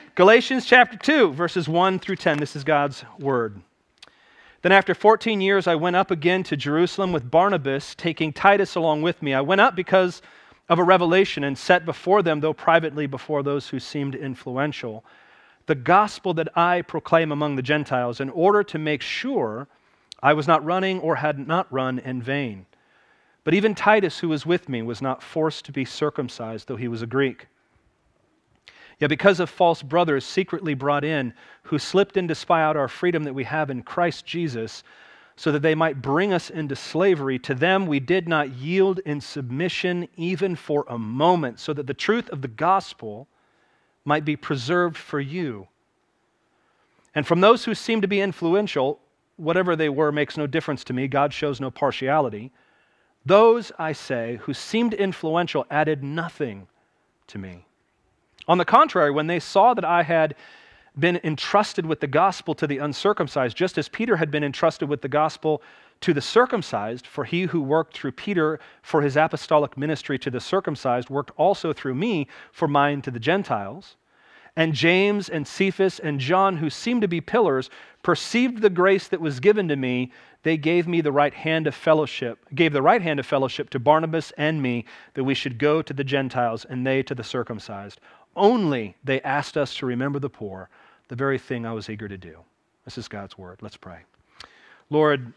Galatians chapter 2, verses 1 through 10. This is God's word. Then after 14 years, I went up again to Jerusalem with Barnabas, taking Titus along with me. I went up because of a revelation and set before them, though privately before those who seemed influential, the gospel that I proclaim among the Gentiles, in order to make sure I was not running or had not run in vain. But even Titus, who was with me, was not forced to be circumcised, though he was a Greek. Yet because of false brothers secretly brought in, who slipped in to spy out our freedom that we have in Christ Jesus, so that they might bring us into slavery, to them we did not yield in submission even for a moment, so that the truth of the gospel might be preserved for you. And from those who seem to be influential, whatever they were makes no difference to me. God shows no partiality. Those, I say, who seemed influential added nothing to me. On the contrary, when they saw that I had been entrusted with the gospel to the uncircumcised, just as Peter had been entrusted with the gospel to the circumcised, for he who worked through Peter for his apostolic ministry to the circumcised worked also through me for mine to the Gentiles. And James and Cephas and John, who seemed to be pillars, perceived the grace that was given to me. They gave the right hand of fellowship to Barnabas and me, that we should go to the Gentiles and they to the circumcised. Only they asked us to remember the poor, the very thing I was eager to do. This is God's word. Let's pray. Lord,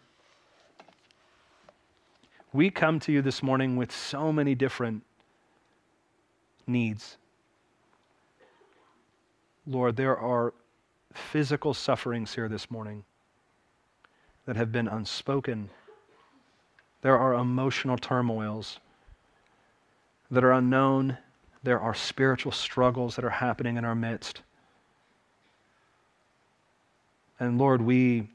we come to you this morning with so many different needs. Lord, there are physical sufferings here this morning that have been unspoken. There are emotional turmoils that are unknown. There are spiritual struggles that are happening in our midst. And Lord, we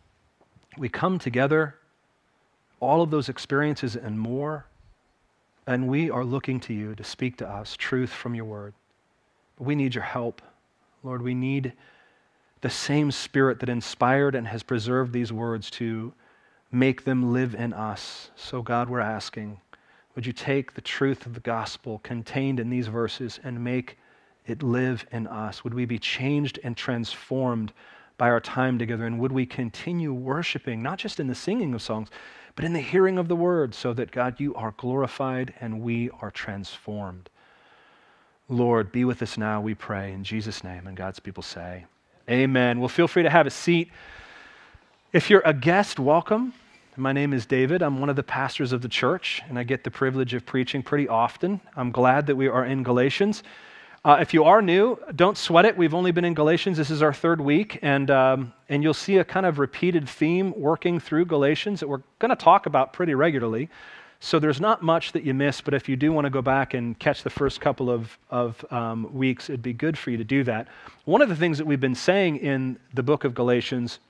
come together, all of those experiences and more, and we are looking to you to speak to us truth from your word. But we need your help. Lord, we need the same Spirit that inspired and has preserved these words to make them live in us. So God, we're asking, would you take the truth of the gospel contained in these verses and make it live in us? Would we be changed and transformed by our time together? And would we continue worshiping, not just in the singing of songs, but in the hearing of the word, so that, God, you are glorified and we are transformed. Lord, be with us now, we pray, in Jesus' name. And God's people say, amen. Well, feel free to have a seat. If you're a guest, welcome. My name is David. I'm one of the pastors of the church, and I get the privilege of preaching pretty often. I'm glad that we are in Galatians. If you are new, don't sweat it. We've only been in Galatians. This is our third week, and you'll see a kind of repeated theme working through Galatians that we're going to talk about pretty regularly. So there's not much that you miss, but if you do want to go back and catch the first couple of weeks, it'd be good for you to do that. One of the things that we've been saying in the book of Galatians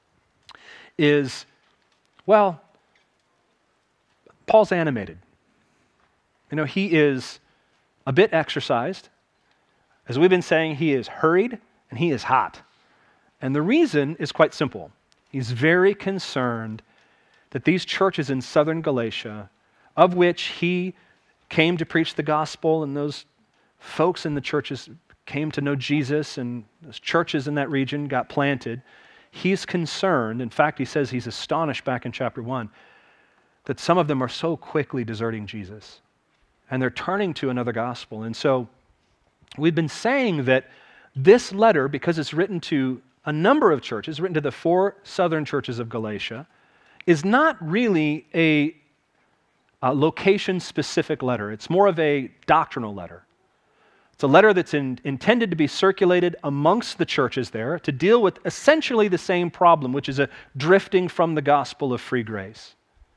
is, well, Paul's animated. You know, he is a bit exercised. As we've been saying, he is hurried and he is hot. And the reason is quite simple. He's very concerned that these churches in southern Galatia, of which he came to preach the gospel, and those folks in the churches came to know Jesus, and those churches in that region got planted, he's concerned, in fact, he says he's astonished back in chapter 1, that some of them are so quickly deserting Jesus, and they're turning to another gospel. And so we've been saying that this letter, because it's written to a number of churches, written to the 4 southern churches of Galatia, is not really a location-specific letter. It's more of a doctrinal letter. It's a letter that's intended to be circulated amongst the churches there to deal with essentially the same problem, which is a drifting from the gospel of free grace.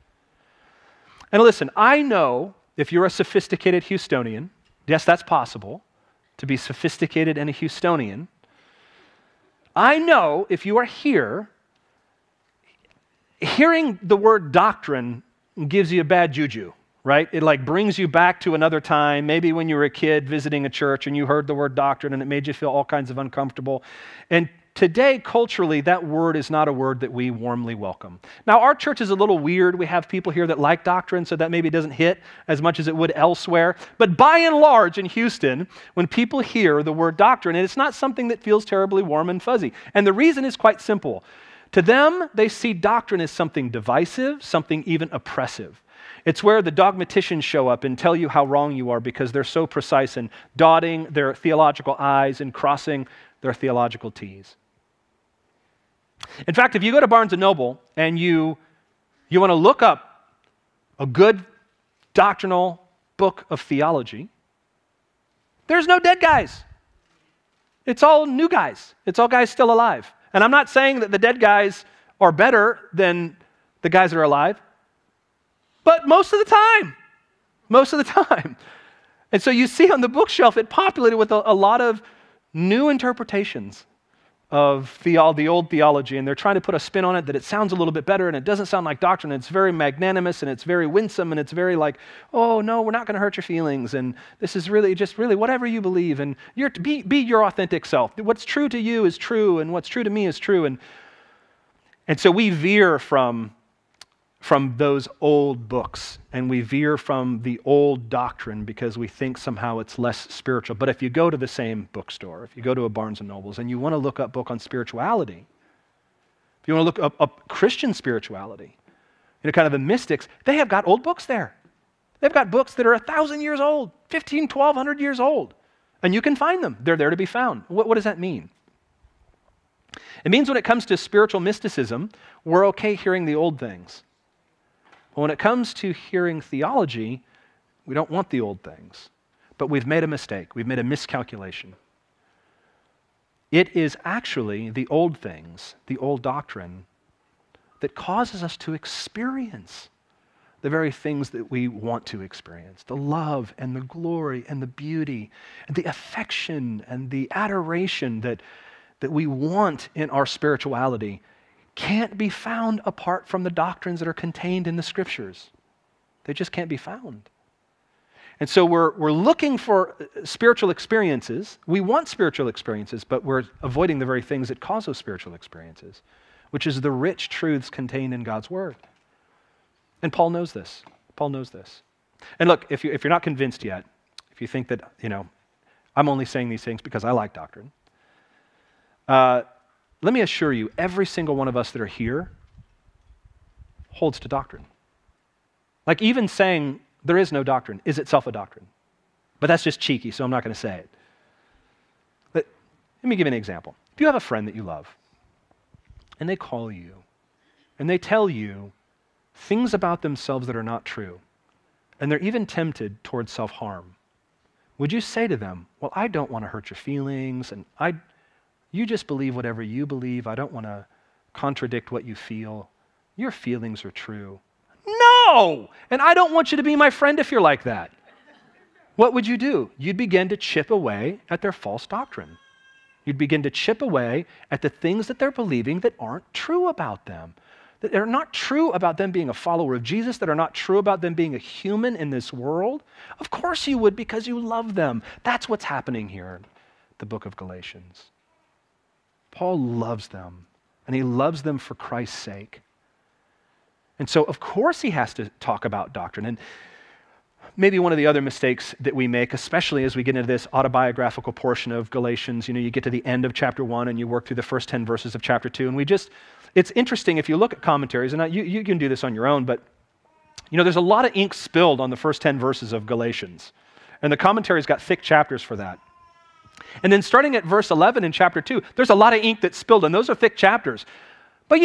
And listen, I know if you're a sophisticated Houstonian, yes, that's possible, to be sophisticated and a Houstonian. I know if you are here, hearing the word doctrine gives you a bad juju, right? It like brings you back to another time, maybe when you were a kid visiting a church and you heard the word doctrine and it made you feel all kinds of uncomfortable. And today, culturally, that word is not a word that we warmly welcome. Now, our church is a little weird. We have people here that like doctrine, so that maybe doesn't hit as much as it would elsewhere. But by and large in Houston, when people hear the word doctrine, it's not something that feels terribly warm and fuzzy. And the reason is quite simple. To them, they see doctrine as something divisive, something even oppressive. It's where the dogmaticians show up and tell you how wrong you are because they're so precise in dotting their theological I's and crossing their theological T's. In fact, if you go to Barnes & Noble and you want to look up a good doctrinal book of theology, there's no dead guys. It's all new guys. It's all guys still alive. And I'm not saying that the dead guys are better than the guys that are alive, but most of the time. And so you see on the bookshelf, it populated with a lot of new interpretations of the old theology, and they're trying to put a spin on it that it sounds a little bit better, and it doesn't sound like doctrine. It's very magnanimous, and it's very winsome, and it's very like, oh, no, we're not going to hurt your feelings, and this is really just really whatever you believe, and be your authentic self. What's true to you is true, and what's true to me is true. And so we veer from those old books, and we veer from the old doctrine because we think somehow it's less spiritual. But if you go to the same bookstore, if you go to a Barnes & Nobles and you want to look up book on spirituality, if you want to look up Christian spirituality, kind of the mystics, they have got old books there. They've got books that are 1,000 years old, 1,200 years old, and you can find them. They're there to be found. What does that mean? It means when it comes to spiritual mysticism, we're okay hearing the old things. But when it comes to hearing theology, we don't want the old things. But we've made a mistake. We've made a miscalculation. It is actually the old things, the old doctrine, that causes us to experience the very things that we want to experience. The love and the glory and the beauty and the affection and the adoration that we want in our spirituality can't be found apart from the doctrines that are contained in the Scriptures. They just can't be found. And so we're looking for spiritual experiences. We want spiritual experiences, but we're avoiding the very things that cause those spiritual experiences, which is the rich truths contained in God's Word. And Paul knows this. Paul knows this. And look, if you're not convinced yet, if you think that, I'm only saying these things because I like doctrine, let me assure you, every single one of us that are here holds to doctrine. Like even saying there is no doctrine is itself a doctrine. But that's just cheeky, so I'm not going to say it. But let me give you an example. If you have a friend that you love, and they call you, and they tell you things about themselves that are not true, and they're even tempted towards self-harm, would you say to them, well, I don't want to hurt your feelings, and you just believe whatever you believe. I don't want to contradict what you feel. Your feelings are true. No! And I don't want you to be my friend if you're like that. What would you do? You'd begin to chip away at their false doctrine. You'd begin to chip away at the things that they're believing that aren't true about them, that are not true about them being a follower of Jesus, that are not true about them being a human in this world. Of course you would, because you love them. That's what's happening here in the book of Galatians. Paul loves them, and he loves them for Christ's sake. And so, of course, he has to talk about doctrine. And maybe one of the other mistakes that we make, especially as we get into this autobiographical portion of Galatians, you get to the end of chapter 1 and you work through the first 10 verses of chapter 2, and it's interesting if you look at commentaries, and you can do this on your own, but there's a lot of ink spilled on the first 10 verses of Galatians, and the commentaries got thick chapters for that. And then starting at verse 11 in chapter 2, there's a lot of ink that's spilled, and those are thick chapters. But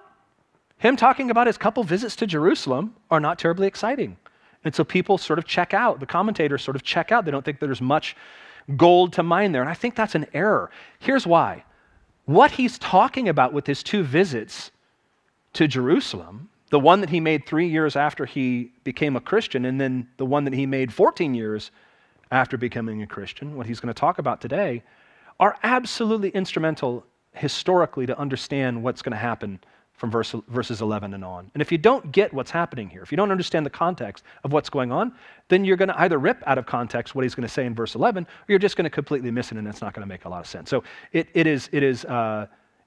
him talking about his couple visits to Jerusalem are not terribly exciting. And so people sort of check out. The commentators sort of check out. They don't think that there's much gold to mine there. And I think that's an error. Here's why. What he's talking about with his 2 visits to Jerusalem, the one that he made 3 years after he became a Christian, and then the one that he made 14 years after becoming a Christian, what he's going to talk about today, are absolutely instrumental historically to understand what's going to happen from verses 11 and on. And if you don't get what's happening here, if you don't understand the context of what's going on, then you're going to either rip out of context what he's going to say in verse 11, or you're just going to completely miss it, and it's not going to make a lot of sense. So it is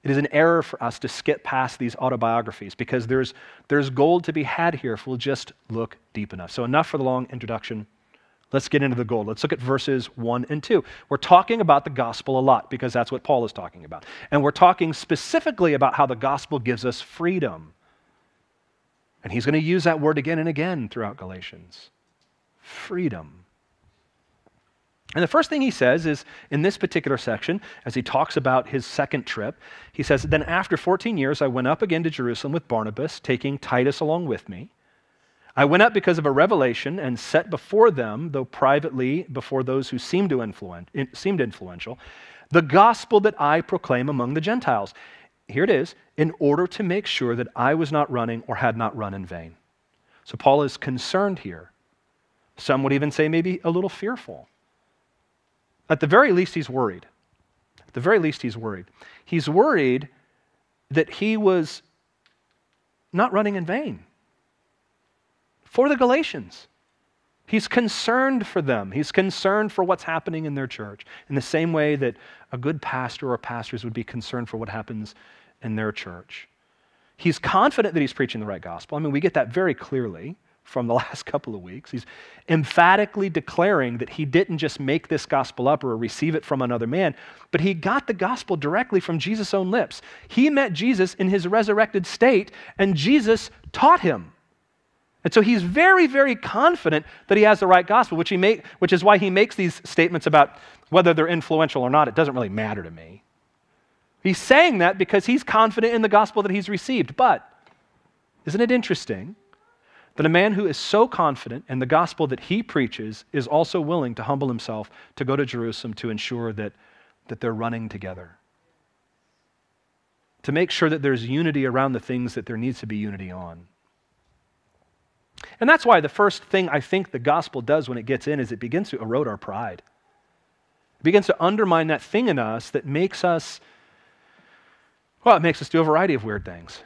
It is an error for us to skip past these autobiographies because there's gold to be had here if we'll just look deep enough. So enough for the long introduction. Let's get into the gold. Let's look at verses 1 and 2. We're talking about the gospel a lot because that's what Paul is talking about. And we're talking specifically about how the gospel gives us freedom. And he's going to use that word again and again throughout Galatians. Freedom. And the first thing he says is, in this particular section, as he talks about his second trip, he says, "Then after 14 years, I went up again to Jerusalem with Barnabas, taking Titus along with me. I went up because of a revelation and set before them, though privately before those who seemed influential, the gospel that I proclaim among the Gentiles." Here it is, in order to make sure that I was not running or had not run in vain. So Paul is concerned here. Some would even say maybe a little fearful. At the very least, he's worried. At the very least, he's worried. He's worried that he was not running in vain for the Galatians. He's concerned for them. He's concerned for what's happening in their church in the same way that a good pastor or pastors would be concerned for what happens in their church. He's confident that he's preaching the right gospel. I mean, we get that very clearly from the last couple of weeks. He's emphatically declaring that he didn't just make this gospel up or receive it from another man, but he got the gospel directly from Jesus' own lips. He met Jesus in his resurrected state, and Jesus taught him. And so he's very, very confident that he has the right gospel, which is why he makes these statements about whether they're influential or not. It doesn't really matter to me. He's saying that because he's confident in the gospel that he's received. But isn't it interesting that a man who is so confident in the gospel that he preaches is also willing to humble himself to go to Jerusalem to ensure that they're running together, to make sure that there's unity around the things that there needs to be unity on. And that's why the first thing I think the gospel does when it gets in is it begins to erode our pride. It begins to undermine that thing in us that makes us, it makes us do a variety of weird things.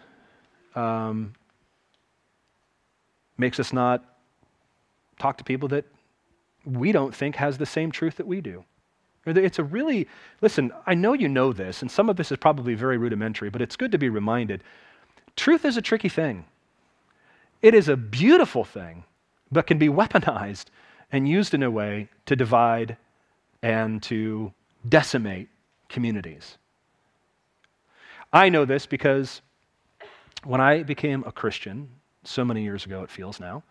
Makes us not talk to people that we don't think has the same truth that we do. It's a really, listen, I know you know this, and some of this is probably very rudimentary, but it's good to be reminded. Truth is a tricky thing. It is a beautiful thing, but can be weaponized and used in a way to divide and to decimate communities. I know this because when I became a Christian, so many years ago it feels now,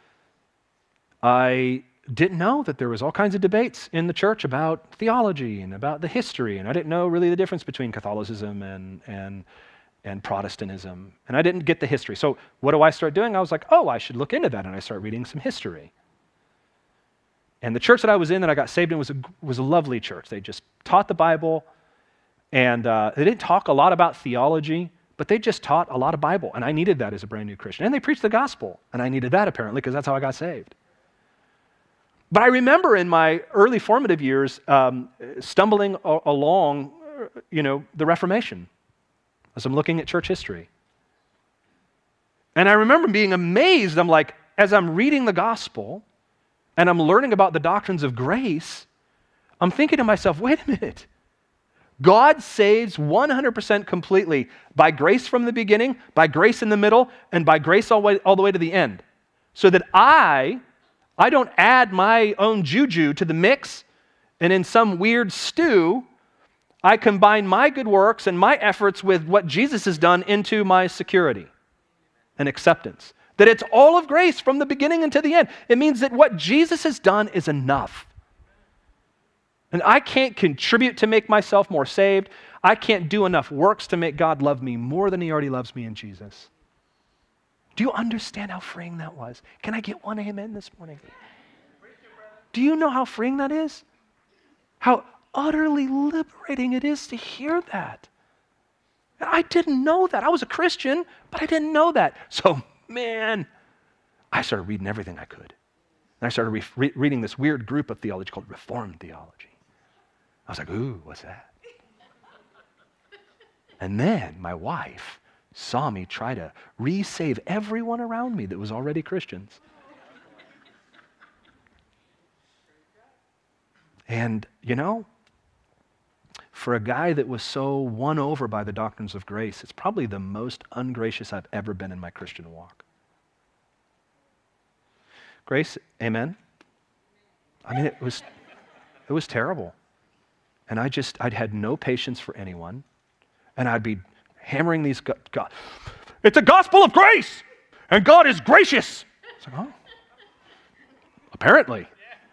I didn't know that there was all kinds of debates in the church about theology and about the history, and I didn't know really the difference between Catholicism and Protestantism, and I didn't get the history. So what do I start doing? I was like, I should look into that, and I start reading some history. And the church that I was in that I got saved in was a lovely church. They just taught the Bible, and they didn't talk a lot about theology, but they just taught a lot of Bible, and I needed that as a brand new Christian. And they preached the gospel, and I needed that apparently because that's how I got saved. But I remember in my early formative years stumbling along, the Reformation as I'm looking at church history. And I remember being amazed. I'm like, as I'm reading the gospel and I'm learning about the doctrines of grace, I'm thinking to myself, wait a minute. God saves 100% completely by grace from the beginning, by grace in the middle, and by grace all the way to the end. So that I don't add my own juju to the mix, and in some weird stew, I combine my good works and my efforts with what Jesus has done into my security and acceptance. That it's all of grace from the beginning and to the end. It means that what Jesus has done is enough. And I can't contribute to make myself more saved. I can't do enough works to make God love me more than he already loves me in Jesus. Do you understand how freeing that was? Can I get one amen this morning? Do you know how freeing that is? How utterly liberating it is to hear that. I didn't know that. I was a Christian, but I didn't know that. So, man, I started reading everything I could. And I started reading this weird group of theology called Reformed theology. I was like, ooh, what's that? And then my wife saw me try to re-save everyone around me that was already Christians. And, for a guy that was so won over by the doctrines of grace, it's probably the most ungracious I've ever been in my Christian walk. Grace, amen? I mean, it was terrible. And I'd had no patience for anyone. And I'd be hammering these, God, it's a gospel of grace, and God is gracious. It's like, oh, apparently.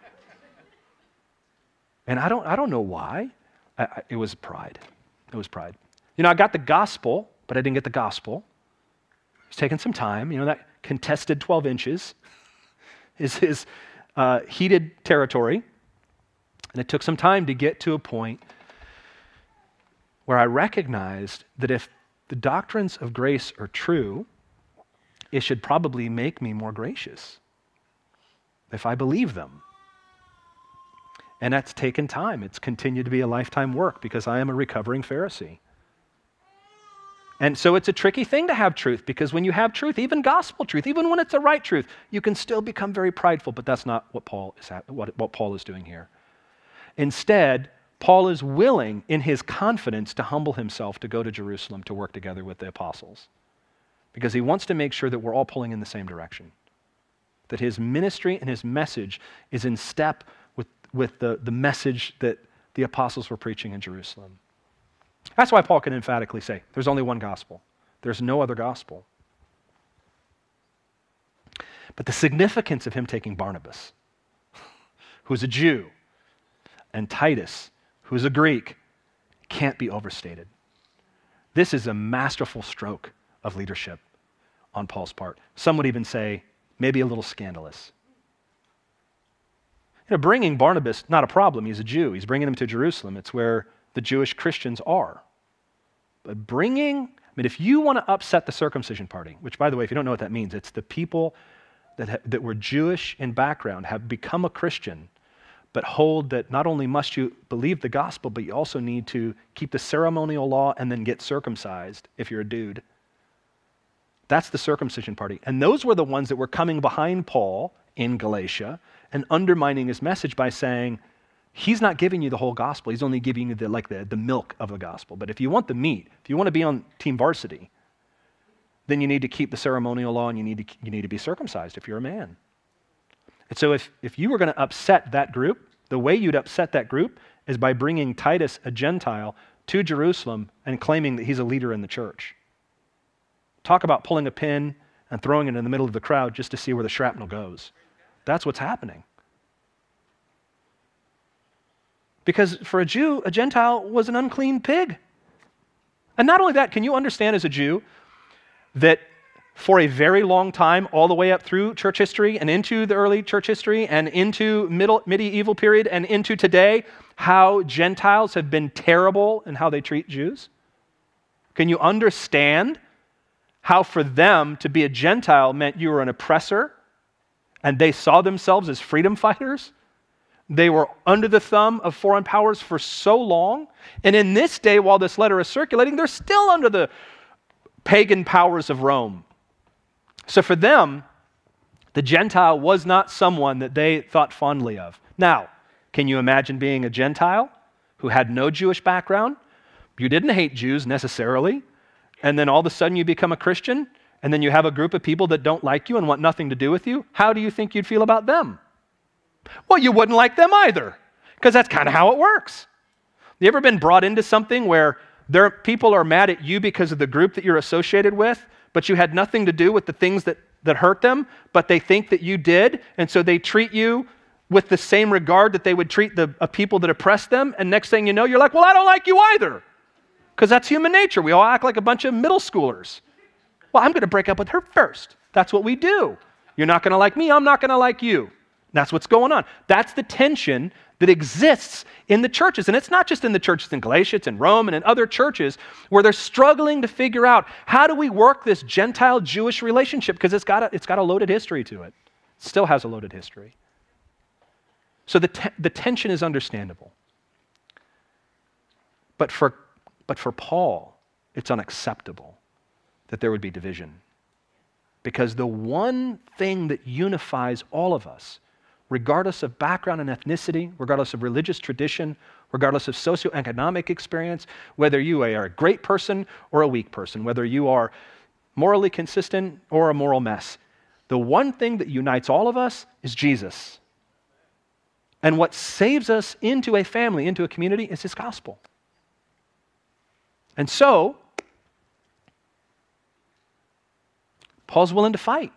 And I don't know why. It was pride. It was pride. I got the gospel, but I didn't get the gospel. It's taking some time. That contested 12 inches is his heated territory. And it took some time to get to a point where I recognized that if the doctrines of grace are true, it should probably make me more gracious if I believe them. And that's taken time. It's continued to be a lifetime work because I am a recovering Pharisee. And so it's a tricky thing to have truth, because when you have truth, even gospel truth, even when it's the right truth, you can still become very prideful, but that's not what Paul is doing here. Instead, Paul is willing in his confidence to humble himself to go to Jerusalem to work together with the apostles, because he wants to make sure that we're all pulling in the same direction, that his ministry and his message is in step with the message that the apostles were preaching in Jerusalem. That's why Paul can emphatically say, there's only one gospel. There's no other gospel. But the significance of him taking Barnabas, who's a Jew, and Titus, who's a Greek, can't be overstated. This is a masterful stroke of leadership on Paul's part. Some would even say, maybe a little scandalous. Bringing Barnabas, not a problem. He's a Jew. He's bringing him to Jerusalem. It's where the Jewish Christians are. But if you want to upset the circumcision party, which, by the way, if you don't know what that means, it's the people that were Jewish in background, have become a Christian, but hold that not only must you believe the gospel, but you also need to keep the ceremonial law and then get circumcised if you're a dude. That's the circumcision party. And those were the ones that were coming behind Paul in Galatia and undermining his message by saying, he's not giving you the whole gospel. He's only giving you the milk of the gospel. But if you want the meat, if you want to be on team varsity, then you need to keep the ceremonial law and you need to be circumcised if you're a man. And so if you were going to upset that group, the way you'd upset that group is by bringing Titus, a Gentile, to Jerusalem and claiming that he's a leader in the church. Talk about pulling a pin and throwing it in the middle of the crowd just to see where the shrapnel goes. That's what's happening. Because for a Jew, a Gentile was an unclean pig. And not only that, can you understand as a Jew that for a very long time, all the way up through church history and into the early church history and into medieval period and into today, how Gentiles have been terrible in how they treat Jews? Can you understand how for them to be a Gentile meant you were an oppressor and they saw themselves as freedom fighters? They were under the thumb of foreign powers for so long. And in this day, while this letter is circulating, they're still under the pagan powers of Rome. So for them, the Gentile was not someone that they thought fondly of. Now, can you imagine being a Gentile who had no Jewish background? You didn't hate Jews necessarily. And then all of a sudden you become a Christian, and then you have a group of people that don't like you and want nothing to do with you. How do you think you'd feel about them? Well, you wouldn't like them either, because that's kind of how it works. You ever been brought into something where people are mad at you because of the group that you're associated with, but you had nothing to do with the things that hurt them, but they think that you did, and so they treat you with the same regard that they would treat the people that oppress them, and next thing you know, you're like, well, I don't like you either, because that's human nature. We all act like a bunch of middle schoolers. Well, I'm going to break up with her first. That's what we do. You're not going to like me, I'm not going to like you. That's what's going on. That's the tension that exists in the churches. And it's not just in the churches in Galatia, it's in Rome and in other churches where they're struggling to figure out, how do we work this Gentile-Jewish relationship? Because it's got a loaded history to it. It still has a loaded history. So the tension is understandable. But for Paul, it's unacceptable that there would be division. Because the one thing that unifies all of us, regardless of background and ethnicity, regardless of religious tradition, regardless of socioeconomic experience, whether you are a great person or a weak person, whether you are morally consistent or a moral mess. The one thing that unites all of us is Jesus. And what saves us into a family, into a community, is his gospel. And so, Paul's willing to fight.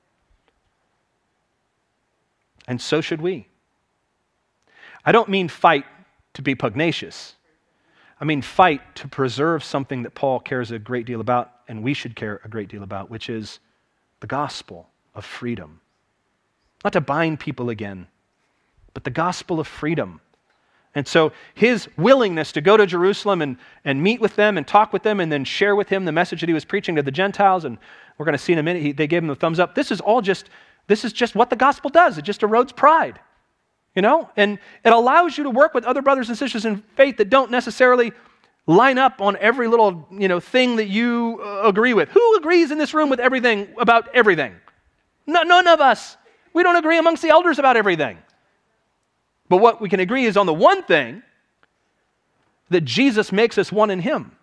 And so should we. I don't mean fight to be pugnacious. I mean fight to preserve something that Paul cares a great deal about, and we should care a great deal about, which is the gospel of freedom. Not to bind people again, but the gospel of freedom. And so his willingness to go to Jerusalem and meet with them and talk with them and then share with him the message that he was preaching to the Gentiles, and we're going to see in a minute, they gave him the thumbs up. This is just what the gospel does. It just erodes pride, and it allows you to work with other brothers and sisters in faith that don't necessarily line up on every little, thing that you agree with. Who agrees in this room with everything about everything? None of us. We don't agree amongst the elders about everything. But what we can agree is on the one thing, that Jesus makes us one in him.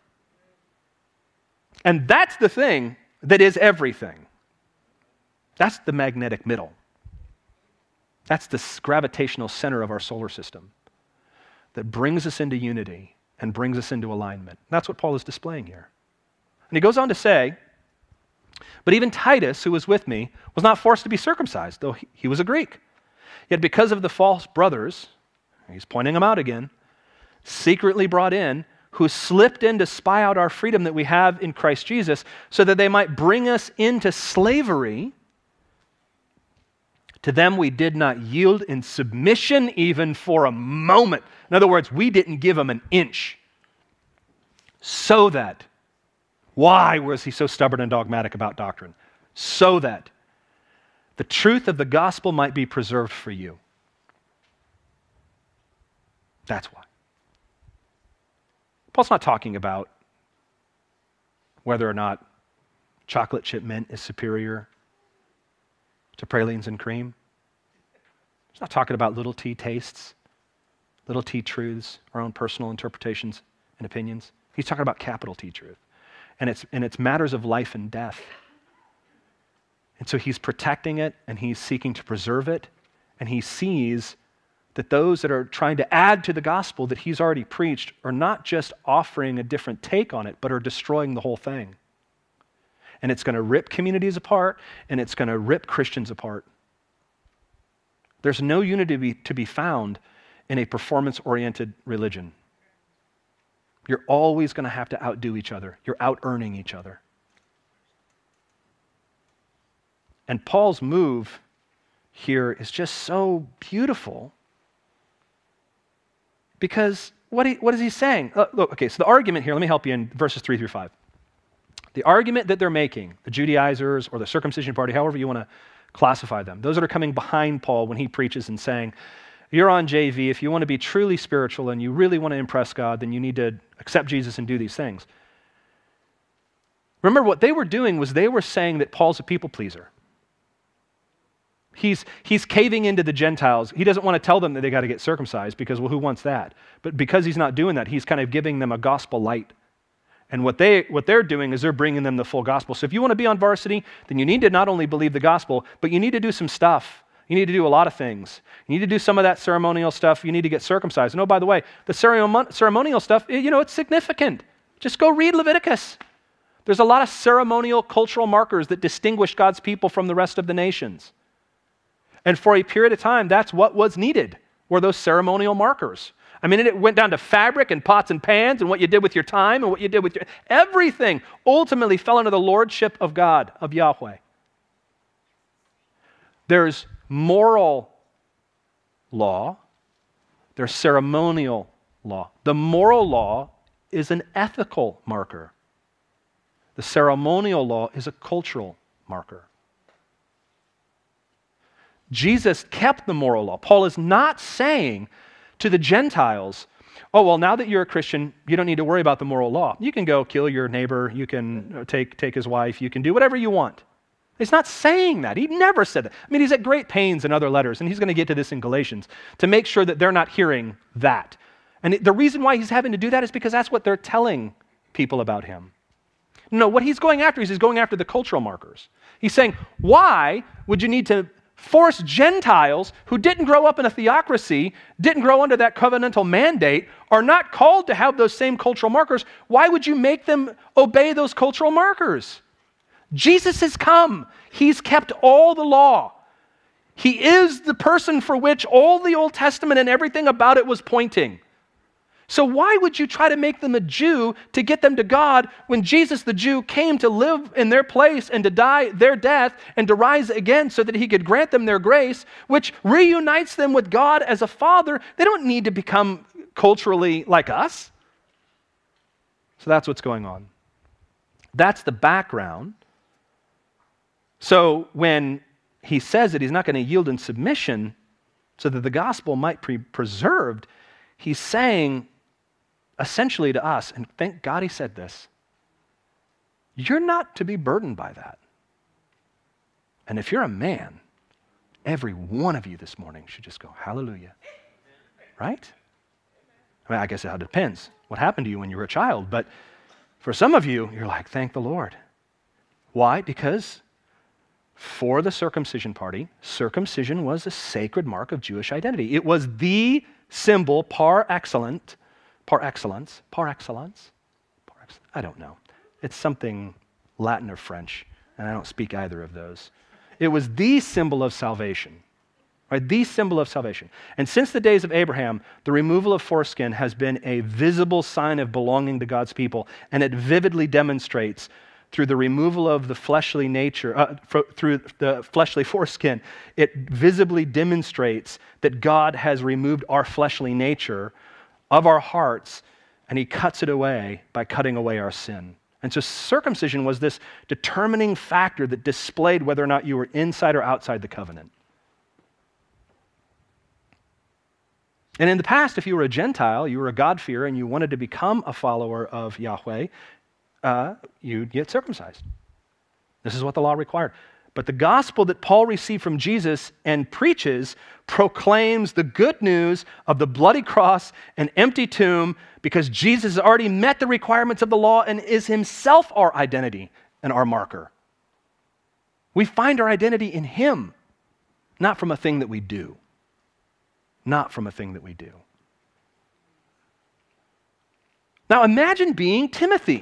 And that's the thing that is everything. That's the magnetic middle. That's the gravitational center of our solar system that brings us into unity and brings us into alignment. That's what Paul is displaying here. And he goes on to say, but even Titus, who was with me, was not forced to be circumcised, though he was a Greek. Yet because of the false brothers, he's pointing them out again, secretly brought in, who slipped in to spy out our freedom that we have in Christ Jesus, so that they might bring us into slavery, to them we did not yield in submission even for a moment. In other words, we didn't give them an inch. So that, why was he so stubborn and dogmatic about doctrine? So that the truth of the gospel might be preserved for you. That's why. Paul's not talking about whether or not chocolate chip mint is superior to pralines and cream. He's not talking about little t tastes, little t truths, our own personal interpretations and opinions. He's talking about capital T truth. And it's matters of life and death. And so he's protecting it, and he's seeking to preserve it, and he sees that those that are trying to add to the gospel that he's already preached are not just offering a different take on it, but are destroying the whole thing. And it's going to rip communities apart, and it's going to rip Christians apart. There's no unity to be found in a performance-oriented religion. You're always going to have to outdo each other. You're out-earning each other. And Paul's move here is just so beautiful because what is he saying? Look, okay, so the argument here, let me help you in verses 3 through 5. The argument that they're making, the Judaizers or the circumcision party, however you want to classify them, those that are coming behind Paul when he preaches and saying, you're on JV, if you want to be truly spiritual and you really want to impress God, then you need to accept Jesus and do these things. Remember, what they were doing was they were saying that Paul's a people pleaser. He's caving into the Gentiles. He doesn't want to tell them that they got to get circumcised because, well, who wants that? But because he's not doing that, he's kind of giving them a gospel light. And what they're doing is they're bringing them the full gospel. So if you want to be on varsity, then you need to not only believe the gospel, but you need to do some stuff. You need to do a lot of things. You need to do some of that ceremonial stuff. You need to get circumcised. And oh, by the way, the ceremonial stuff, it's significant. Just go read Leviticus. There's a lot of ceremonial cultural markers that distinguish God's people from the rest of the nations. And for a period of time, that's what was needed, were those ceremonial markers. I mean, it went down to fabric and pots and pans and what you did with your time and what you did with everything ultimately fell under the lordship of God, of Yahweh. There's moral law, there's ceremonial law. The moral law is an ethical marker. The ceremonial law is a cultural marker. Jesus kept the moral law. Paul is not saying to the Gentiles, oh, well, now that you're a Christian, you don't need to worry about the moral law. You can go kill your neighbor, you can take his wife, you can do whatever you want. He's not saying that. He never said that. I mean, he's at great pains in other letters, and he's going to get to this in Galatians, to make sure that they're not hearing that. And the reason why he's having to do that is because that's what they're telling people about him. No, what he's going after is he's going after the cultural markers. He's saying, why would you need to force Gentiles who didn't grow up in a theocracy, didn't grow under that covenantal mandate, are not called to have those same cultural markers? Why would you make them obey those cultural markers? Jesus has come. He's kept all the law. He is the person for which all the Old Testament and everything about it was pointing. So why would you try to make them a Jew to get them to God when Jesus the Jew came to live in their place and to die their death and to rise again so that he could grant them their grace, which reunites them with God as a father? They don't need to become culturally like us. So that's what's going on. That's the background. So when he says that he's not going to yield in submission so that the gospel might be preserved, he's saying essentially to us, and thank God he said this, you're not to be burdened by that. And if you're a man, every one of you this morning should just go, hallelujah. Right? I mean, I guess it depends what happened to you when you were a child, but for some of you, you're like, thank the Lord. Why? Because for the circumcision party, circumcision was a sacred mark of Jewish identity. It was the symbol par excellence. I don't know. It's something Latin or French, and I don't speak either of those. It was the symbol of salvation, right? The symbol of salvation. And since the days of Abraham, the removal of foreskin has been a visible sign of belonging to God's people, and it vividly demonstrates through the removal of the fleshly nature, through the fleshly foreskin, it visibly demonstrates that God has removed our fleshly nature of our hearts, and he cuts it away by cutting away our sin. And so circumcision was this determining factor that displayed whether or not you were inside or outside the covenant. And in the past, if you were a Gentile, you were a God-fearer, and you wanted to become a follower of Yahweh, you'd get circumcised. This is what the law required. But the gospel that Paul received from Jesus and preaches proclaims the good news of the bloody cross and empty tomb, because Jesus has already met the requirements of the law and is himself our identity and our marker. We find our identity in him, not from a thing that we do. Not from a thing that we do. Now imagine being Timothy.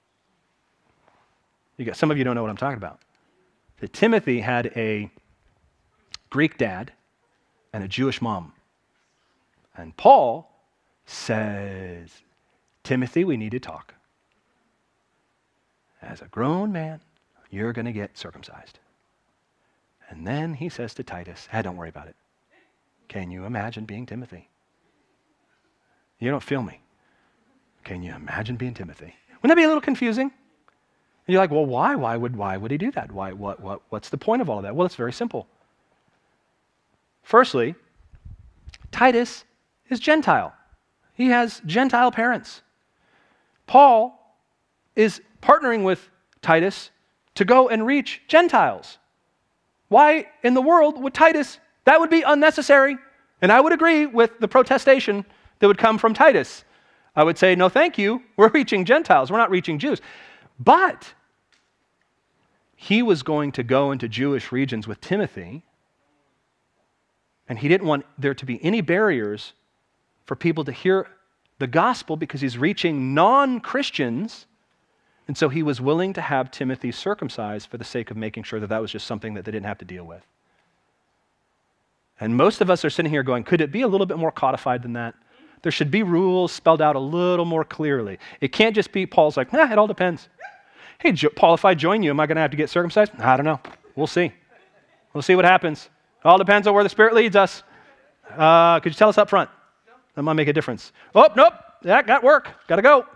Some of you don't know what I'm talking about. That Timothy had a Greek dad and a Jewish mom. And Paul says, Timothy, we need to talk. As a grown man, you're going to get circumcised. And then he says to Titus, don't worry about it. Can you imagine being Timothy? You don't feel me. Can you imagine being Timothy? Wouldn't that be a little confusing? And you're like, well, why? Why would he do that? What's the point of all of that? Well, it's very simple. Firstly, Titus is Gentile. He has Gentile parents. Paul is partnering with Titus to go and reach Gentiles. Why in the world would Titus? That would be unnecessary. And I would agree with the protestation that would come from Titus. I would say, no, thank you. We're reaching Gentiles. We're not reaching Jews. But he was going to go into Jewish regions with Timothy, and he didn't want there to be any barriers for people to hear the gospel because he's reaching non-Christians, and so he was willing to have Timothy circumcised for the sake of making sure that that was just something that they didn't have to deal with. And most of us are sitting here going, could it be a little bit more codified than that? There should be rules spelled out a little more clearly. It can't just be Paul's like, it all depends. Hey, Paul, if I join you, am I going to have to get circumcised? I don't know. We'll see. We'll see what happens. It all depends on where the Spirit leads us. Could you tell us up front? That might make a difference. Oh, nope. That got work. Got to go.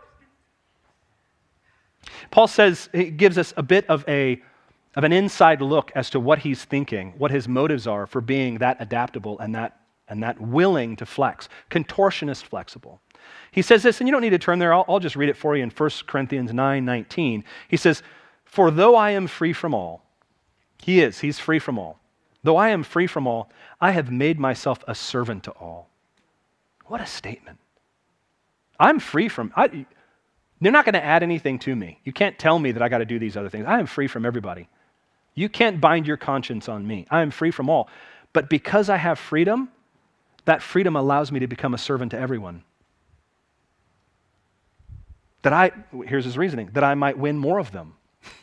Paul says, he gives us a bit of an inside look as to what he's thinking, what his motives are for being that adaptable and that willing to flex, contortionist flexible. He says this, and you don't need to turn there. I'll just read it for you in 1 Corinthians 9:19. He says, for though I am free from all, he's free from all. Though I am free from all, I have made myself a servant to all. What a statement. I'm free from, they're not going to add anything to me. You can't tell me that I got to do these other things. I am free from everybody. You can't bind your conscience on me. I am free from all. But because I have freedom, that freedom allows me to become a servant to everyone. Here's his reasoning, that I might win more of them.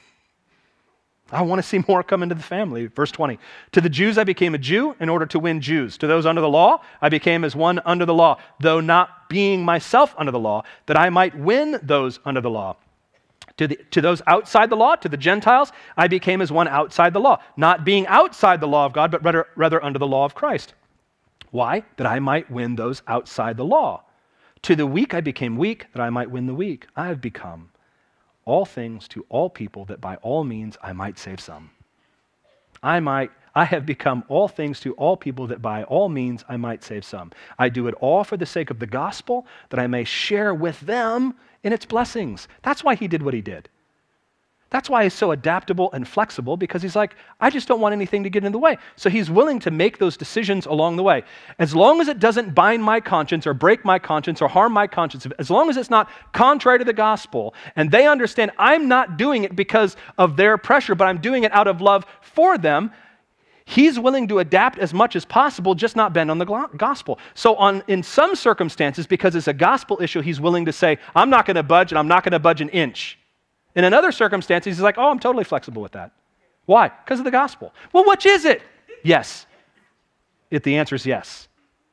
I want to see more come into the family. Verse 20, to the Jews I became a Jew in order to win Jews. To those under the law, I became as one under the law, though not being myself under the law, that I might win those under the law. To those outside the law, to the Gentiles, I became as one outside the law, not being outside the law of God, but rather under the law of Christ. Why? That I might win those outside the law. To the weak I became weak, that I might win the weak. I have become all things to all people, that by all means I might save some. I have become all things to all people, that by all means I might save some. I do it all for the sake of the gospel, that I may share with them in its blessings. That's why he did what he did. That's why he's so adaptable and flexible, because he's like, I just don't want anything to get in the way. So he's willing to make those decisions along the way. As long as it doesn't bind my conscience or break my conscience or harm my conscience, as long as it's not contrary to the gospel, and they understand I'm not doing it because of their pressure, but I'm doing it out of love for them, he's willing to adapt as much as possible, just not bend on the gospel. So in some circumstances, because it's a gospel issue, he's willing to say, I'm not going to budge, and I'm not going to budge an inch. And in other circumstances, he's like, oh, I'm totally flexible with that. Why? Because of the gospel. Well, which is it? Yes. The answer is yes.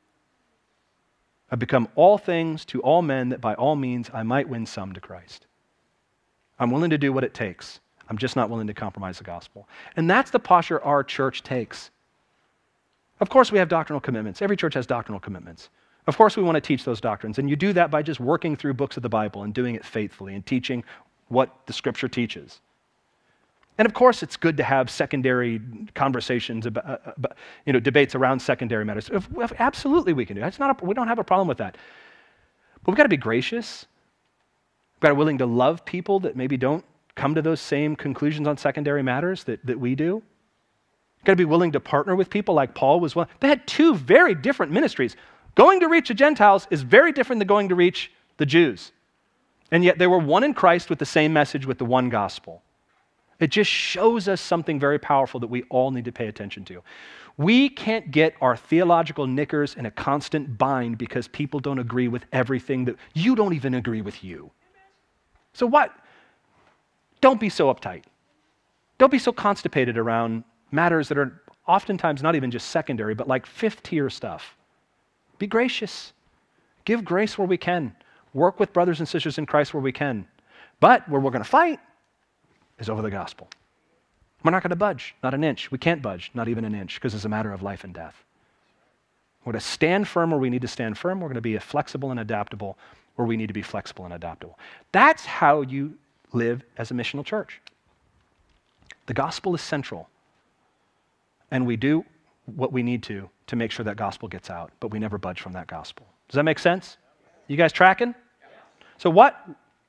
I've become all things to all men, that by all means I might win some to Christ. I'm willing to do what it takes. I'm just not willing to compromise the gospel. And that's the posture our church takes. Of course, we have doctrinal commitments. Every church has doctrinal commitments. Of course, we want to teach those doctrines. And you do that by just working through books of the Bible and doing it faithfully and teaching what the Scripture teaches. And of course, it's good to have secondary conversations about debates around secondary matters. Absolutely, we can do that. We don't have a problem with that. But we've got to be gracious. We've got to be willing to love people that maybe don't come to those same conclusions on secondary matters that we do. We've got to be willing to partner with people like Paul was willing. They had two very different ministries. Going to reach the Gentiles is very different than going to reach the Jews. And yet they were one in Christ with the same message, with the one gospel. It just shows us something very powerful that we all need to pay attention to. We can't get our theological knickers in a constant bind because people don't agree with everything that you don't even agree with you. So what? Don't be so uptight. Don't be so constipated around matters that are oftentimes not even just secondary, but like fifth tier stuff. Be gracious. Give grace where we can. Work with brothers and sisters in Christ where we can. But where we're going to fight is over the gospel. We're not going to budge, not an inch. We can't budge, not even an inch, because it's a matter of life and death. We're going to stand firm where we need to stand firm. We're going to be flexible and adaptable where we need to be flexible and adaptable. That's how you live as a missional church. The gospel is central. And we do what we need to make sure that gospel gets out, but we never budge from that gospel. Does that make sense? You guys tracking? So what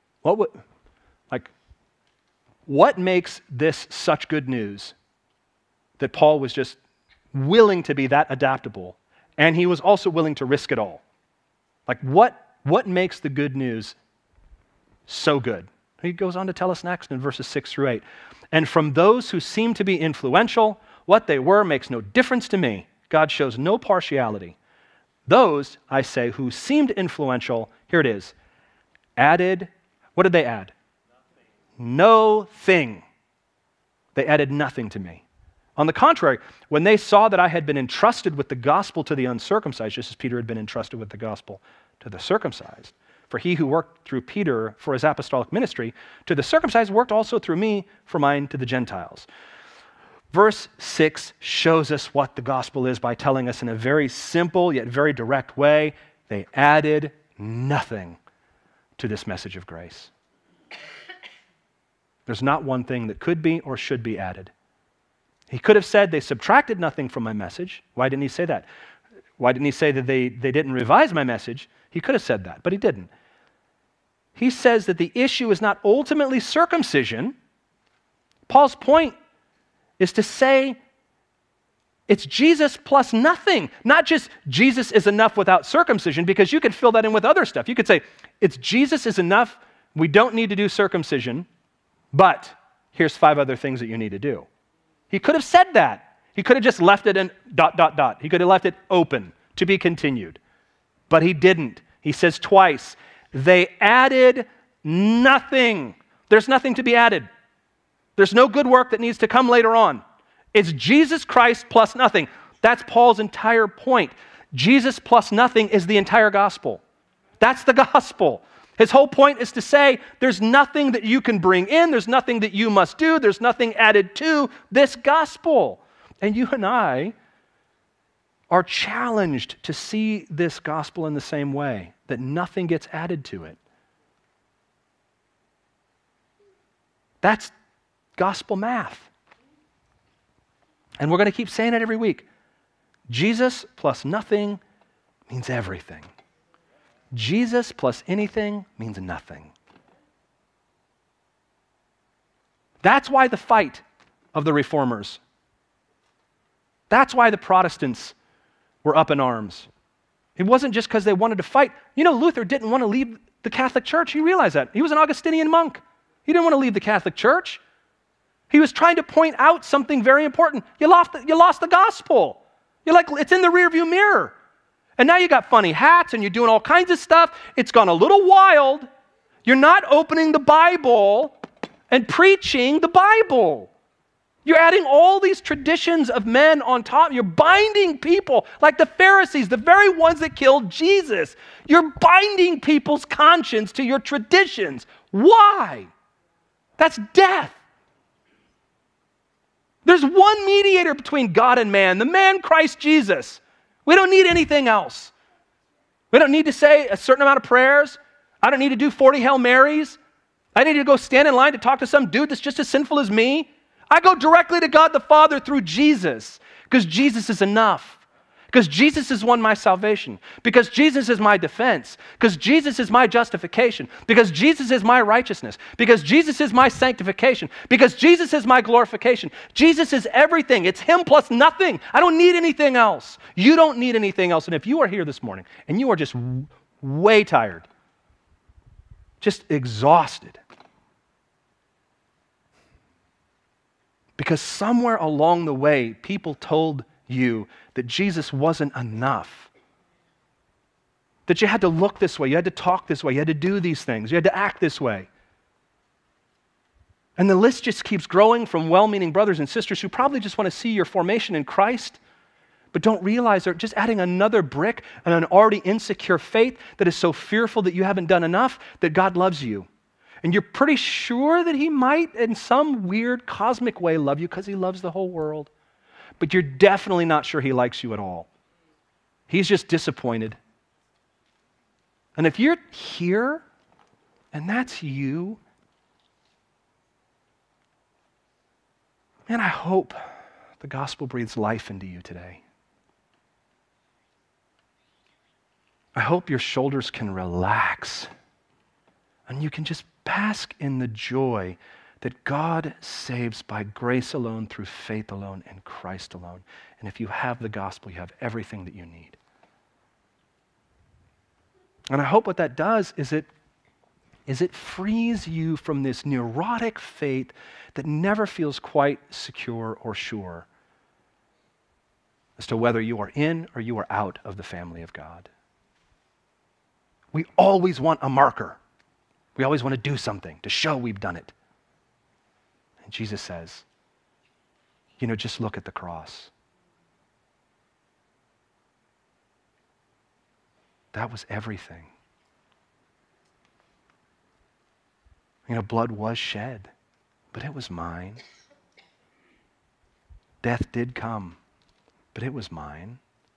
makes this such good news that Paul was just willing to be that adaptable, and he was also willing to risk it all? Like what makes the good news so good? He goes on to tell us next in verses 6 through 8. And from those who seem to be influential, what they were makes no difference to me. God shows no partiality. Those, I say, who seemed influential, here it is, added, what did they add? No thing. They added nothing to me. On the contrary, when they saw that I had been entrusted with the gospel to the uncircumcised, just as Peter had been entrusted with the gospel to the circumcised, for he who worked through Peter for his apostolic ministry to the circumcised worked also through me for mine to the Gentiles. Verse 6 shows us what the gospel is by telling us in a very simple yet very direct way, they added nothing to this message of grace. There's not one thing that could be or should be added. He could have said they subtracted nothing from my message. Why didn't he say that? Why didn't he say that they didn't revise my message? He could have said that, but he didn't. He says that the issue is not ultimately circumcision. Paul's point is to say it's Jesus plus nothing. Not just Jesus is enough without circumcision, because you could fill that in with other stuff. You could say It's Jesus is enough. We don't need to do circumcision, but here's 5 other things that you need to do. He could have said that. He could have just left it in ... He could have left it open to be continued. But he didn't. He says twice, they added nothing. There's nothing to be added. There's no good work that needs to come later on. It's Jesus Christ plus nothing. That's Paul's entire point. Jesus plus nothing is the entire gospel. That's the gospel. His whole point is to say there's nothing that you can bring in, there's nothing that you must do, there's nothing added to this gospel. And you and I are challenged to see this gospel in the same way, that nothing gets added to it. That's gospel math. And we're going to keep saying it every week. Jesus plus nothing means everything. Jesus plus anything means nothing. That's why the fight of the reformers. That's why the Protestants were up in arms. It wasn't just because they wanted to fight. You know, Luther didn't want to leave the Catholic Church. He realized that. He was an Augustinian monk. He didn't want to leave the Catholic Church. He was trying to point out something very important. You lost the gospel. You're like, it's in the rearview mirror. And now you got funny hats and you're doing all kinds of stuff. It's gone a little wild. You're not opening the Bible and preaching the Bible. You're adding all these traditions of men on top. You're binding people like the Pharisees, the very ones that killed Jesus. You're binding people's conscience to your traditions. Why? That's death. There's one mediator between God and man, the man Christ Jesus. We don't need anything else. We don't need to say a certain amount of prayers. I don't need to do 40 Hail Marys. I need to go stand in line to talk to some dude that's just as sinful as me. I go directly to God the Father through Jesus because Jesus is enough. Because Jesus has won my salvation. Because Jesus is my defense. Because Jesus is my justification. Because Jesus is my righteousness. Because Jesus is my sanctification. Because Jesus is my glorification. Jesus is everything. It's Him plus nothing. I don't need anything else. You don't need anything else. And if you are here this morning and you are just way tired, just exhausted, because somewhere along the way, people told you that Jesus wasn't enough. That you had to look this way, you had to talk this way, you had to do these things, you had to act this way. And the list just keeps growing from well-meaning brothers and sisters who probably just want to see your formation in Christ, but don't realize they're just adding another brick and an already insecure faith that is so fearful that you haven't done enough, that God loves you. And you're pretty sure that He might, in some weird cosmic way, love you because He loves the whole world. But you're definitely not sure He likes you at all. He's just disappointed. And if you're here, and that's you, man, I hope the gospel breathes life into you today. I hope your shoulders can relax and you can just bask in the joy that God saves by grace alone, through faith alone, in Christ alone. And if you have the gospel, you have everything that you need. And I hope what that does is it frees you from this neurotic faith that never feels quite secure or sure as to whether you are in or you are out of the family of God. We always want a marker. We always want to do something to show we've done it. And Jesus says, just look at the cross. That was everything. Blood was shed, but it was mine. Death did come, but it was mine.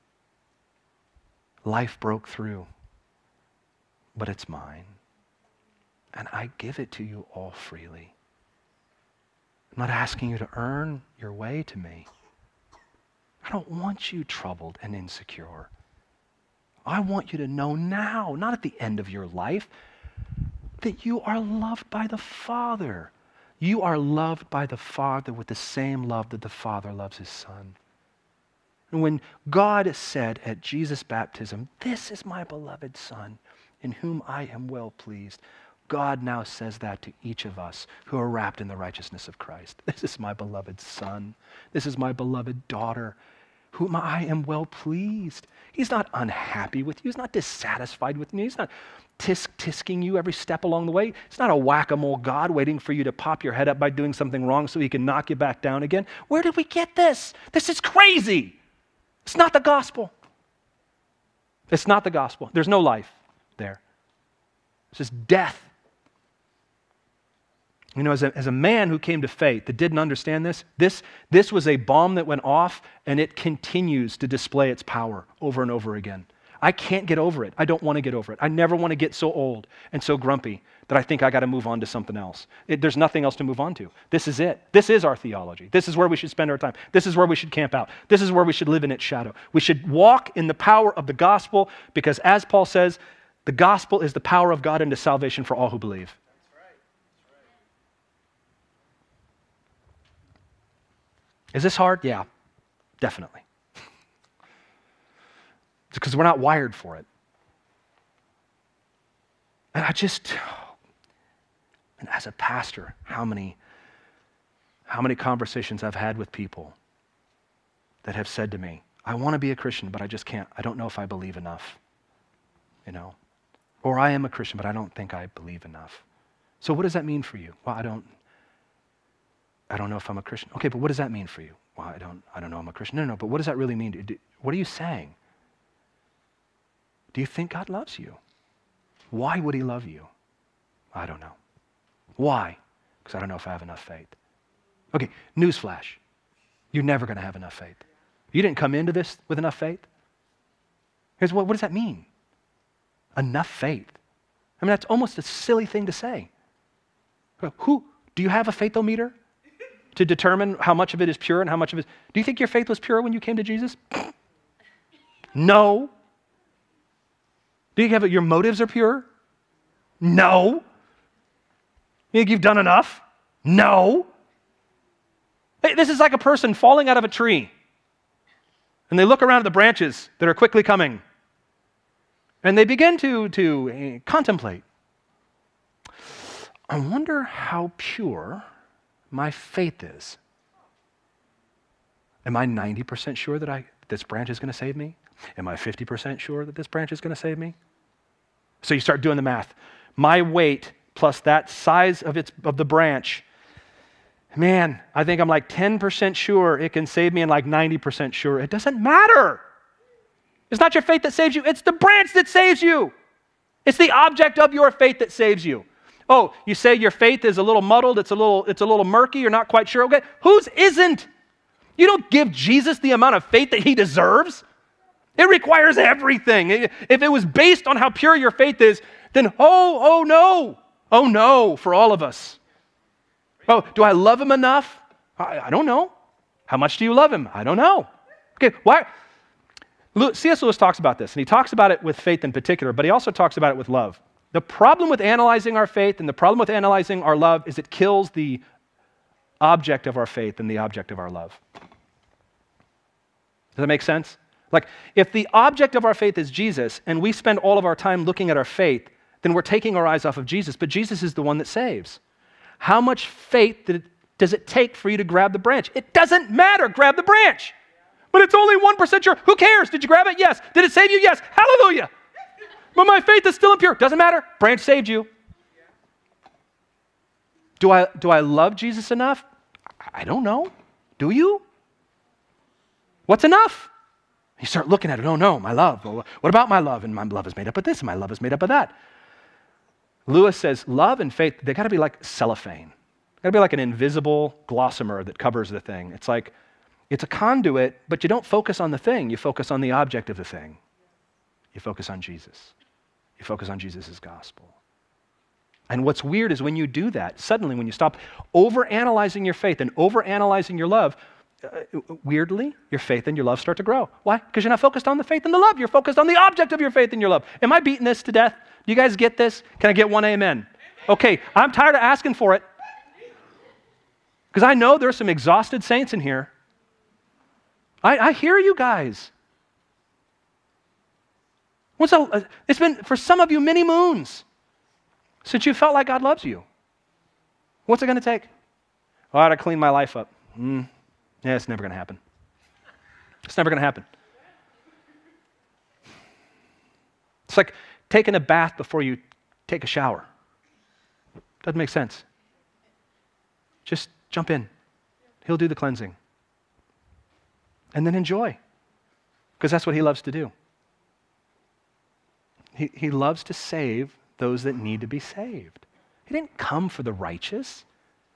Life broke through, but it's mine. And I give it to you all freely. I'm not asking you to earn your way to me. I don't want you troubled and insecure. I want you to know now, not at the end of your life, that you are loved by the Father. You are loved by the Father with the same love that the Father loves His Son. And when God said at Jesus' baptism, "This is my beloved Son, in whom I am well pleased. God now says that to each of us who are wrapped in the righteousness of Christ. This is my beloved son. This is my beloved daughter, whom I am well pleased. He's not unhappy with you. He's not dissatisfied with you. He's not tisking you every step along the way. It's not a whack-a-mole God waiting for you to pop your head up by doing something wrong so he can knock you back down again. Where did we get this? This is crazy. It's not the gospel. It's not the gospel. There's no life there. It's just death. You know, as a man who came to faith that didn't understand this was a bomb that went off, and it continues to display its power over and over again. I can't get over it. I don't want to get over it. I never want to get so old and so grumpy that I think I got to move on to something else. There's nothing else to move on to. This is it. This is our theology. This is where we should spend our time. This is where we should camp out. This is where we should live in its shadow. We should walk in the power of the gospel because, as Paul says, the gospel is the power of God into salvation for all who believe. Is this hard? Yeah, definitely. It's because we're not wired for it. And and as a pastor, how many conversations I've had with people that have said to me, I want to be a Christian, but I just can't. I don't know if I believe enough, Or I am a Christian, but I don't think I believe enough. So what does that mean for you? Well, I don't know if I'm a Christian. Okay, but what does that mean for you? Well, I don't know I'm a Christian. No, but what does that really mean? What are you saying? Do you think God loves you? Why would he love you? I don't know. Why? Because I don't know if I have enough faith. Okay, newsflash. You're never going to have enough faith. You didn't come into this with enough faith. Here's what does that mean? Enough faith. I mean, that's almost a silly thing to say. Do you have a faithometer to determine how much of it is pure and how much of it? Do you think your faith was pure when you came to Jesus? No. Do you have your motives are pure? No. You think you've done enough? No. Hey, this is like a person falling out of a tree, and they look around at the branches that are quickly coming, and they begin to contemplate. I wonder how pure my faith is. Am I 90% sure that this branch is going to save me? Am I 50% sure that this branch is going to save me? So you start doing the math. My weight plus that size of the branch, man, I think I'm like 10% sure it can save me and like 90% sure. It doesn't matter. It's not your faith that saves you. It's the branch that saves you. It's the object of your faith that saves you. Oh, you say your faith is a little muddled, it's a little murky, you're not quite sure. Okay, whose isn't? You don't give Jesus the amount of faith that he deserves. It requires everything. If it was based on how pure your faith is, then oh no for all of us. Oh, do I love him enough? I don't know. How much do you love him? I don't know. Okay, why? C.S. Lewis talks about this, and he talks about it with faith in particular, but he also talks about it with love. The problem with analyzing our faith and the problem with analyzing our love is it kills the object of our faith and the object of our love. Does that make sense? Like, if the object of our faith is Jesus and we spend all of our time looking at our faith, then we're taking our eyes off of Jesus, but Jesus is the one that saves. How much faith does it take for you to grab the branch? It doesn't matter. Grab the branch. But it's only 1% sure. Who cares? Did you grab it? Yes. Did it save you? Yes. Hallelujah. But my faith is still impure. Doesn't matter. Branch saved you. Do I love Jesus enough? I don't know. Do you? What's enough? You start looking at it. Oh no, my love. Well, what about my love? And my love is made up of this, and my love is made up of that. Lewis says love and faith, they got to be like cellophane. Got to be like an invisible gossamer that covers the thing. It's like, it's a conduit, but you don't focus on the thing. You focus on the object of the thing. You focus on Jesus. You focus on Jesus' gospel. And what's weird is when you do that, suddenly when you stop overanalyzing your faith and overanalyzing your love, weirdly, your faith and your love start to grow. Why? Because you're not focused on the faith and the love. You're focused on the object of your faith and your love. Am I beating this to death? Do you guys get this? Can I get one amen? Okay, I'm tired of asking for it. Because I know there's some exhausted saints in here. I hear you guys. It's been, for some of you, many moons since you felt like God loves you. What's it going to take? Oh, I got to clean my life up. Yeah, it's never going to happen. It's never going to happen. It's like taking a bath before you take a shower. Doesn't make sense. Just jump in. He'll do the cleansing. And then enjoy, because that's what he loves to do. He loves to save those that need to be saved. He didn't come for the righteous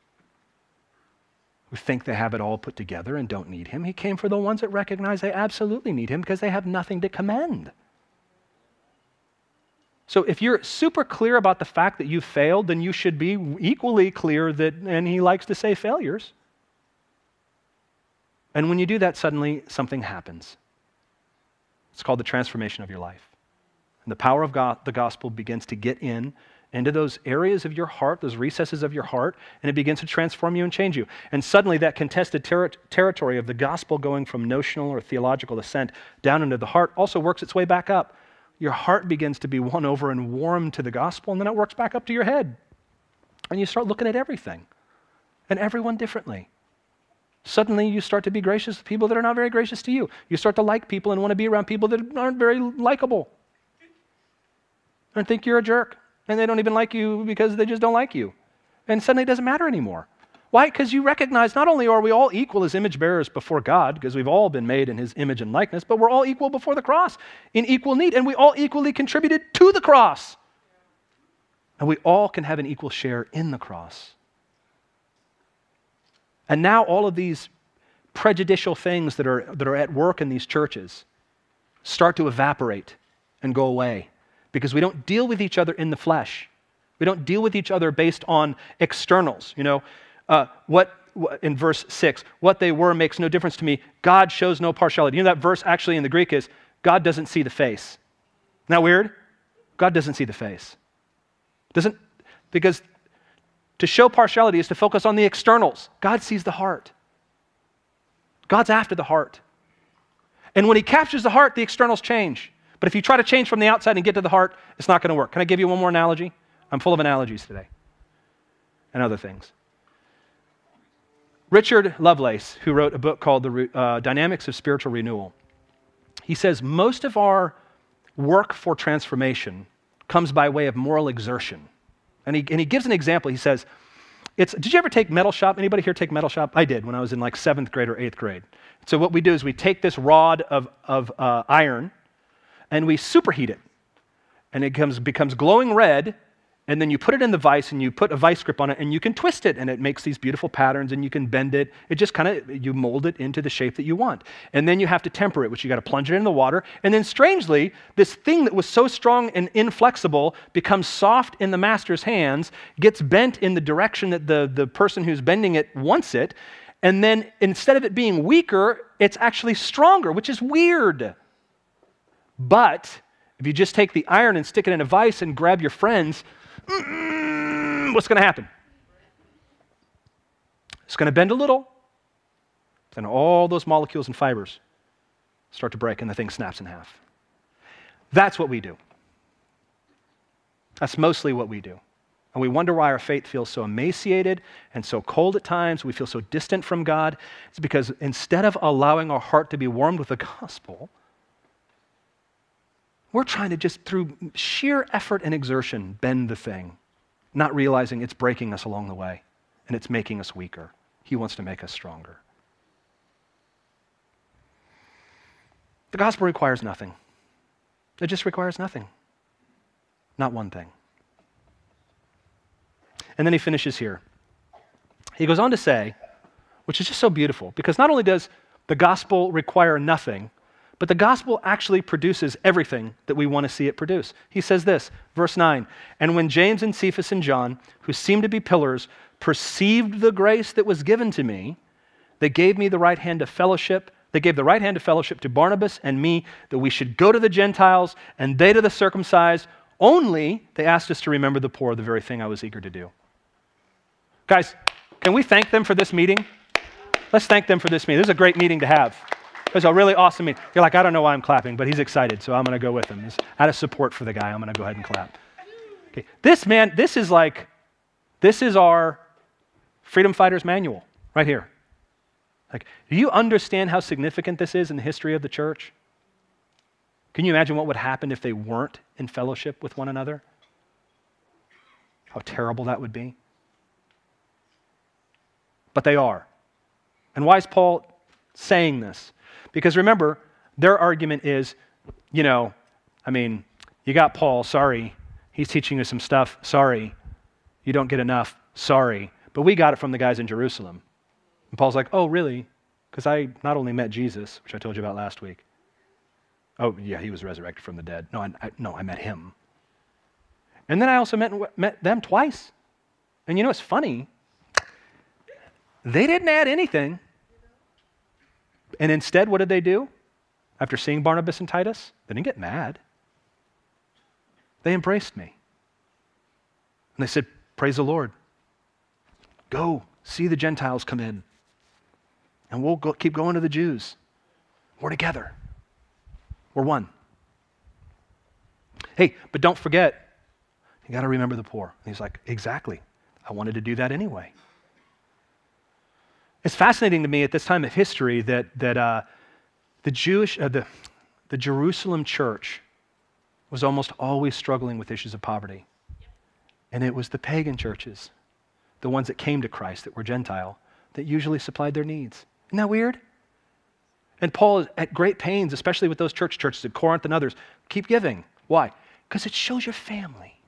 who think they have it all put together and don't need him. He came for the ones that recognize they absolutely need him because they have nothing to commend. So if you're super clear about the fact that you failed, then you should be equally clear that, and he likes to say failures. And when you do that, suddenly something happens. It's called the transformation of your life. And the power of God, the gospel, begins to get into those areas of your heart, those recesses of your heart, and it begins to transform you and change you. And suddenly that contested territory of the gospel going from notional or theological assent down into the heart also works its way back up. Your heart begins to be won over and warmed to the gospel, and then it works back up to your head. And you start looking at everything and everyone differently. Suddenly you start to be gracious to people that are not very gracious to you. You start to like people and want to be around people that aren't very likable and think you're a jerk, and they don't even like you because they just don't like you. And suddenly it doesn't matter anymore. Why? Because you recognize not only are we all equal as image bearers before God, because we've all been made in his image and likeness, but we're all equal before the cross in equal need, and we all equally contributed to the cross. And we all can have an equal share in the cross. And now all of these prejudicial things that are at work in these churches start to evaporate and go away because we don't deal with each other in the flesh. We don't deal with each other based on externals. What in verse 6, what they were makes no difference to me. God shows no partiality. That verse actually in the Greek is, God doesn't see the face. Isn't that weird? God doesn't see the face. Because to show partiality is to focus on the externals. God sees the heart. God's after the heart. And when he captures the heart, the externals change. But if you try to change from the outside and get to the heart, it's not going to work. Can I give you one more analogy? I'm full of analogies today and other things. Richard Lovelace, who wrote a book called The Dynamics of Spiritual Renewal, he says most of our work for transformation comes by way of moral exertion. And he gives an example. He says, did you ever take metal shop? Anybody here take metal shop? I did when I was in like 7th grade or 8th grade. So what we do is we take this rod of iron and we superheat it. And it becomes glowing red, and then you put it in the vise and you put a vice grip on it and you can twist it and it makes these beautiful patterns and you can bend it. It just you mold it into the shape that you want. And then you have to temper it, which you got to plunge it in the water. And then strangely, this thing that was so strong and inflexible becomes soft in the master's hands, gets bent in the direction that the person who's bending it wants it. And then instead of it being weaker, it's actually stronger, which is weird. But if you just take the iron and stick it in a vise and grab your friends, what's going to happen? It's going to bend a little, then all those molecules and fibers start to break and the thing snaps in half. That's what we do. That's mostly what we do. And we wonder why our faith feels so emaciated and so cold at times. We feel so distant from God. It's because instead of allowing our heart to be warmed with the gospel, we're trying to just, through sheer effort and exertion, bend the thing, not realizing it's breaking us along the way and it's making us weaker. He wants to make us stronger. The gospel requires nothing. It just requires nothing. Not one thing. And then he finishes here. He goes on to say, which is just so beautiful, because not only does the gospel require nothing, but the gospel actually produces everything that we want to see it produce. He says this, verse 9, and when James and Cephas and John, who seemed to be pillars, perceived the grace that was given to me, they gave me the right hand of fellowship. They gave the right hand of fellowship to Barnabas and me, that we should go to the Gentiles and they to the circumcised. Only they asked us to remember the poor, the very thing I was eager to do. Guys, can we thank them for this meeting? Let's thank them for this meeting. This is a great meeting to have. It was a really awesome meeting. You're like, I don't know why I'm clapping, but he's excited, so I'm going to go with him. Just out of support for the guy, I'm going to go ahead and clap. Okay. This is our Freedom Fighters Manual right here. Like, do you understand how significant this is in the history of the church? Can you imagine what would happen if they weren't in fellowship with one another? How terrible that would be. But they are. And why is Paul saying this? Because remember, their argument is, you got Paul, sorry. He's teaching you some stuff, sorry. You don't get enough, sorry. But we got it from the guys in Jerusalem. And Paul's like, oh, really? Because I not only met Jesus, which I told you about last week. Oh, yeah, he was resurrected from the dead. No, I met him. And then I also met them twice. And it's funny. They didn't add anything. And instead, what did they do? After seeing Barnabas and Titus, they didn't get mad. They embraced me. And they said, praise the Lord. Go, see the Gentiles come in. And we'll keep going to the Jews. We're together. We're one. Hey, but don't forget, you got to remember the poor. And he's like, exactly. I wanted to do that anyway. It's fascinating to me at this time of history that the Jerusalem church was almost always struggling with issues of poverty. And it was the pagan churches, the ones that came to Christ that were Gentile, that usually supplied their needs. Isn't that weird? And Paul is at great pains, especially with those churches at Corinth and others. Keep giving. Why? Because it shows your family.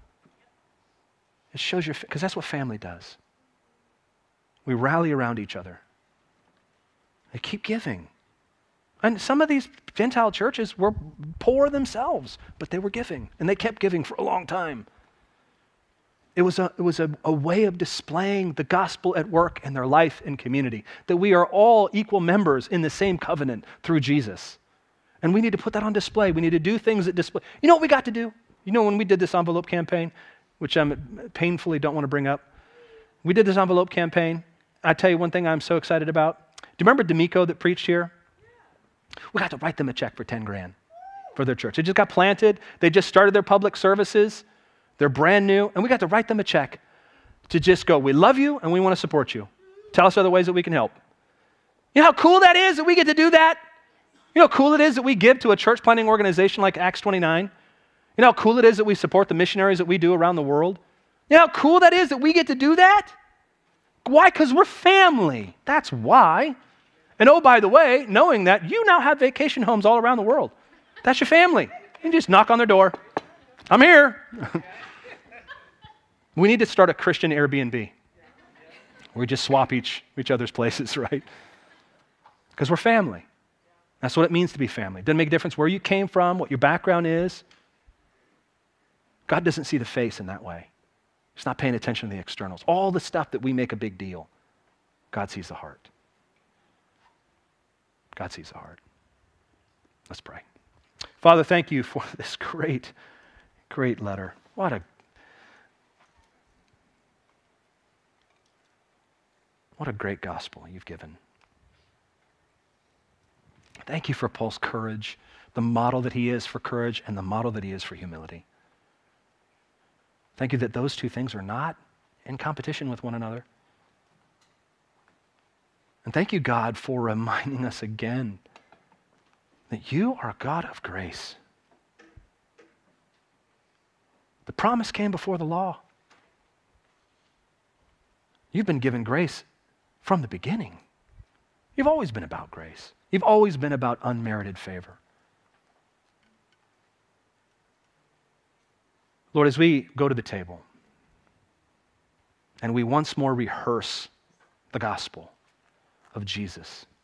It shows because that's what family does. We rally around each other. They keep giving. And some of these Gentile churches were poor themselves, but they were giving, and they kept giving for a long time. It was a way of displaying the gospel at work in their life and community, that we are all equal members in the same covenant through Jesus. And we need to put that on display. We need to do things that display. You know what we got to do? When we did this envelope campaign, which I painfully don't want to bring up, we did this envelope campaign. I tell you one thing I'm so excited about. Do you remember D'Amico that preached here? We got to write them a check for 10 grand for their church. They just got planted. They just started their public services. They're brand new, and we got to write them a check to just go, we love you, and we want to support you. Tell us other ways that we can help. You know how cool that is that we get to do that? You know how cool it is that we give to a church planting organization like Acts 29? You know how cool it is that we support the missionaries that we do around the world? You know how cool that is that we get to do that? Why? Because we're family. That's why. And oh, by the way, knowing that, you now have vacation homes all around the world. That's your family. You just knock on their door. I'm here. We need to start a Christian Airbnb. We just swap each other's places, right? Because we're family. That's what it means to be family. Doesn't make a difference where you came from, what your background is. God doesn't see the face in that way. He's not paying attention to the externals. All the stuff that we make a big deal, God sees the heart. God sees the heart. Let's pray. Father, thank you for this great, great letter. What a great gospel you've given. Thank you for Paul's courage, the model that he is for courage and the model that he is for humility. Thank you that those two things are not in competition with one another. And thank you, God, for reminding us again that you are a God of grace. The promise came before the law. You've been given grace from the beginning. You've always been about grace. You've always been about unmerited favor. Lord, as we go to the table and we once more rehearse the gospel of Jesus,